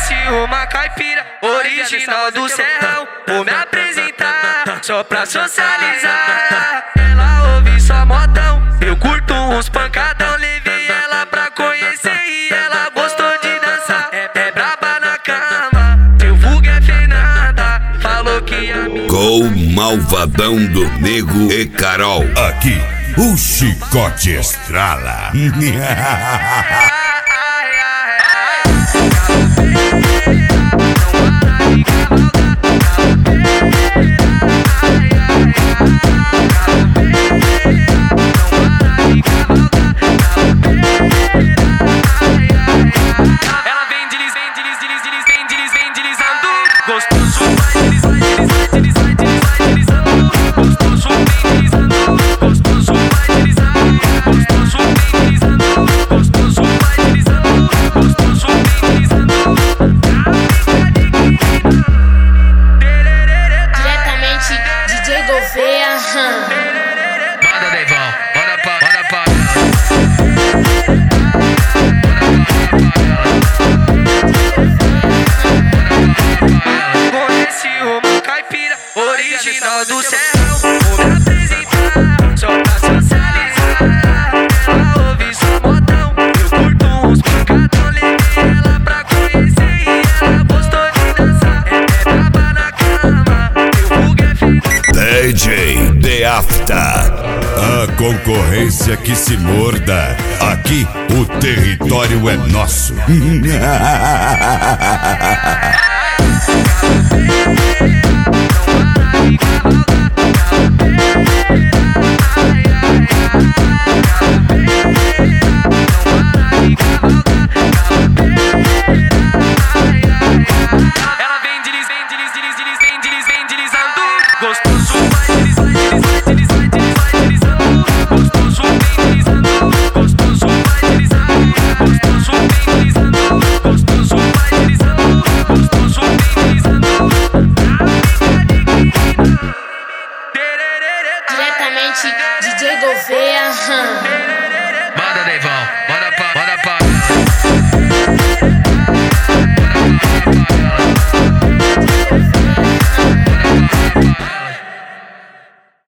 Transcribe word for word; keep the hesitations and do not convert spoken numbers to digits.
Conheci uma caipira original do Serrão. Vou me apresentar só pra socializar. Ela ouve só modão, eu curto uns pancadão. Levei ela pra conhecer e ela gostou de dançar. É, é braba na cama, meu vulgo é Fernanda. Falou que a minha... Com o malvadão do Nego e Carol. Aqui, o chicote estrala. Ela vem delis, vem delis, delis, delis, vem delis, vem deslizando. Gostoso, vai delis, vai delis, vai delis, vai delis, vai deslizando. Gostoso, vem deslizando. Gostoso, vai deslizando. Gostoso, vem deslizando. Gostoso, vai deslizando. Gostoso, vem deslizando. Diretamente D J Gouveia. Manda, Deivão, manda pra, manda pra ela. Conheci uma caipira original do Serrão. Vou me apresentar só pra socializar. Ela ouve só modão, eu curto uns pancadão. Levei ela pra conhecer e ela gostou de dançar. É, é braba na cama, meu vulgo é Fernanda. D J The After. A concorrência que se morda. Aqui o território é nosso.